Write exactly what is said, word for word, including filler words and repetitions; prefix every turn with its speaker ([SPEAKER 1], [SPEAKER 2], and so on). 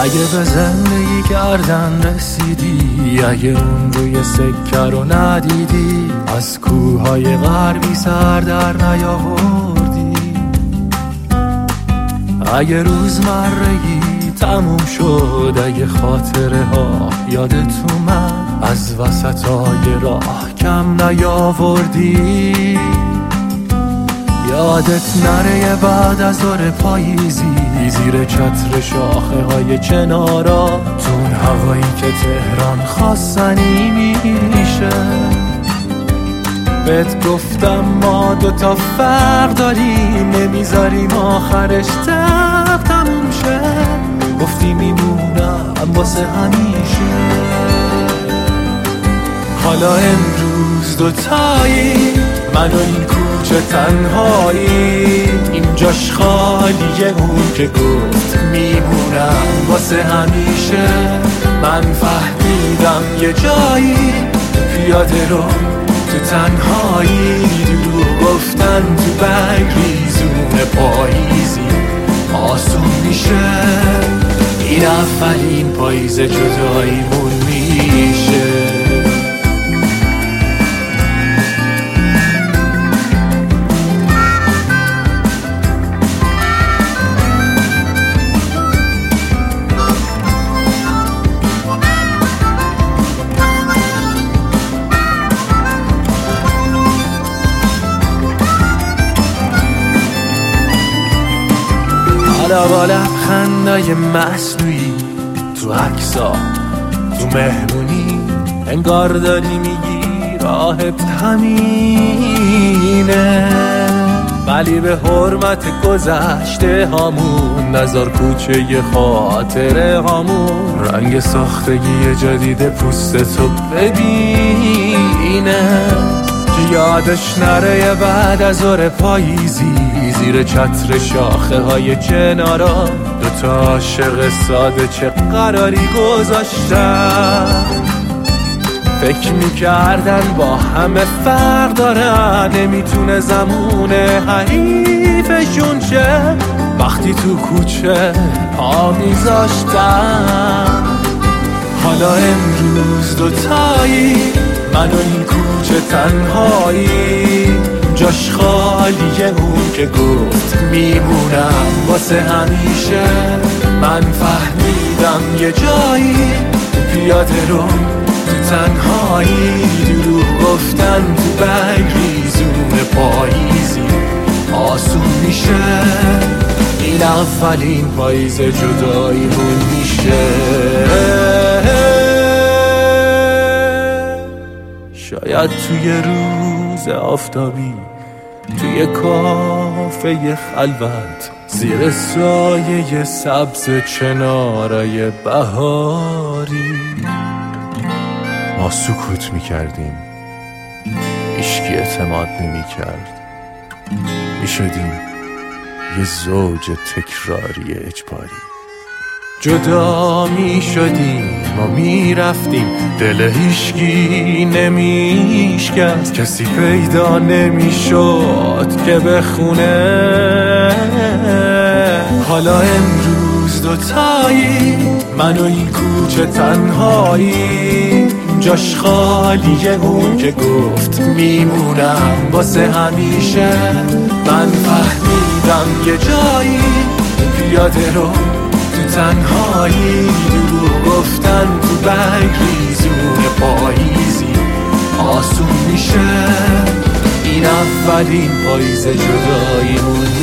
[SPEAKER 1] اگه به زندگی کردن رسیدی، اگه اون روی سکه رو ندیدی، از کوههای غربی سر در نیاوردی، اگه روزمرگی تموم شد، اگه خاطره ها یادت اومد، از وسطای راه کم نیاوردی، یادت نره بعد از دور پاییزی زیر چتر شاخه های چنارا، تون هوایی که تهران خواستنی میشه. بهت گفتم ما دوتا فرق داریم، نمیذاریم آخرش تب تموم شه، گفتی میمونم واسه همیشه. حالا امروز دوتایی، من و این کوچه تنهایی، این جاش خالیه، اون که گفت میمونم واسه همیشه. من فهمیدم یه جایی پیاده رو تو تنهایی، دروغ گفتن تو بگریزون پاییزی آسون میشه. این اولین پاییز جداییمون میشه. با لبخندای مصنوعی تو عکسا، تو مهمونی، انگار داری میگی راهت همینه، ولی به حرمت گذشته هامون نذار کوچه ی خاطره هامون رنگ ساختگی جدید پوستتو ببینه، که یادش نره بعد از ظهر پاییزی زیر چتر شاخه های چنارا، دوتا عاشق ساده چه قراری گذاشتن، فکر میکردن با همه فرق دارن، نمیتونه زمونه حریفشون شه، وقتی تو کوچه پا میذاشتن. حالا امروز دوتایی، من و این کوچه تنهایی، جاش خالیه، اون که گفت میمونم واسه همیشه. من فهمیدم یه جایی پیاده رو تو تنهایی، دروغ گفتن تو بگریزون پاییزی آسون میشه. این اولین پاییز جداییمون میشه. شاید توی روز آفتابی، توی کافه خلوت، زیر سایه سبز چنارای بهاری، ما سکوت میکردیم، هیچکی اعتماد نمیکرد، میشدیم یه زوج تکراری اجباری. جدا می شدیم و می رفتیم، دل هیچکی نمیشکست، کسی پیدا نمی شد که بخونه. حالا امروز دوتایی، من و این کوچه تنهایی، جاش خالیه، اون که گفت میمونم واسه همیشه. من فهمیدم یه جایی پیاده رو تو تنهایی، دروغ گفتن تو بگریزون پاییزی آسون میشه. این اولین پاییز جداییمون